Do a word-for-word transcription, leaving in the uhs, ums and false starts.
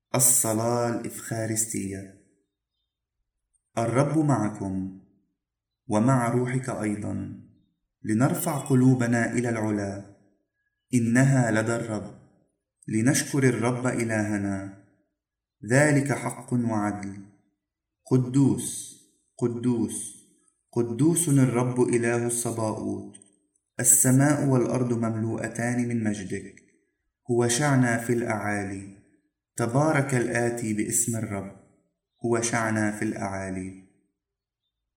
الصلاة الإفخارستية. الرب معكم ومع روحك أيضا، لنرفع قلوبنا إلى العلا، إنها لدى الرب، لنشكر الرب إلهنا، ذلك حق وعدل. قدوس قدوس قدوس الرب إله الصباؤوت، السماء والأرض مملوءتان من مجدك. هو شعنا في الأعالي، تبارك الآتي باسم الرب، هو شعنا في الأعالي.